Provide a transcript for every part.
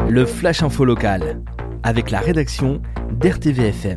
Le Flash Info Local, avec la rédaction d'RTVFM.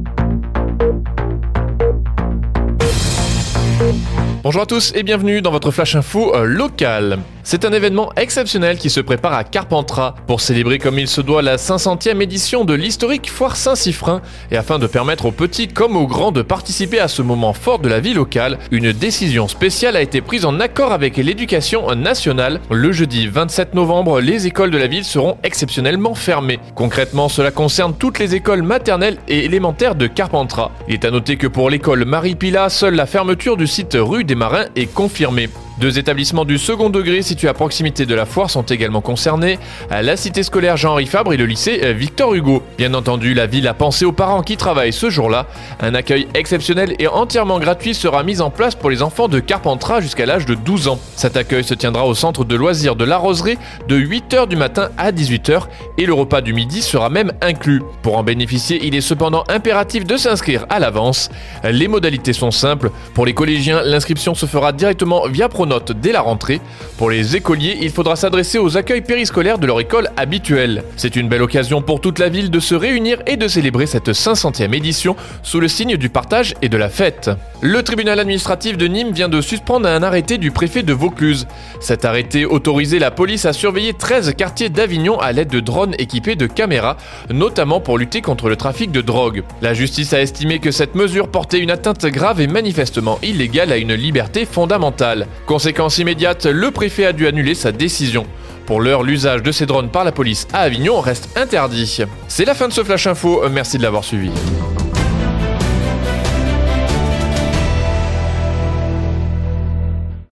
Bonjour à tous et bienvenue dans votre Flash Info local. C'est un événement exceptionnel qui se prépare à Carpentras pour célébrer comme il se doit la 500e édition de l'historique Foire Saint-Siffrein et afin de permettre aux petits comme aux grands de participer à ce moment fort de la vie locale, une décision spéciale a été prise en accord avec l'éducation nationale. Le jeudi 27 novembre, les écoles de la ville seront exceptionnellement fermées. Concrètement, cela concerne toutes les écoles maternelles et élémentaires de Carpentras. Il est à noter que pour l'école Marie-Pila, seule la fermeture du site rue des Marins est confirmée. 2 établissements du second degré situés à proximité de la foire sont également concernés, la cité scolaire Jean-Henri Fabre et le lycée Victor Hugo. Bien entendu, la ville a pensé aux parents qui travaillent ce jour-là. Un accueil exceptionnel et entièrement gratuit sera mis en place pour les enfants de Carpentras jusqu'à l'âge de 12 ans. Cet accueil se tiendra au centre de loisirs de la Roseraie de 8h du matin à 18h et le repas du midi sera même inclus. Pour en bénéficier, il est cependant impératif de s'inscrire à l'avance. Les modalités sont simples. Pour les collégiens, l'inscription se fera directement via Pronote dès la rentrée. Pour les écoliers, il faudra s'adresser aux accueils périscolaires de leur école habituelle. C'est une belle occasion pour toute la ville de se réunir et de célébrer cette 500e édition sous le signe du partage et de la fête. Le tribunal administratif de Nîmes vient de suspendre un arrêté du préfet de Vaucluse. Cet arrêté autorisait la police à surveiller 13 quartiers d'Avignon à l'aide de drones équipés de caméras, notamment pour lutter contre le trafic de drogue. La justice a estimé que cette mesure portait une atteinte grave et manifestement illégale à une liberté fondamentale. Conséquence immédiate, le préfet a dû annuler sa décision. Pour l'heure, l'usage de ces drones par la police à Avignon reste interdit. C'est la fin de ce Flash Info, merci de l'avoir suivi.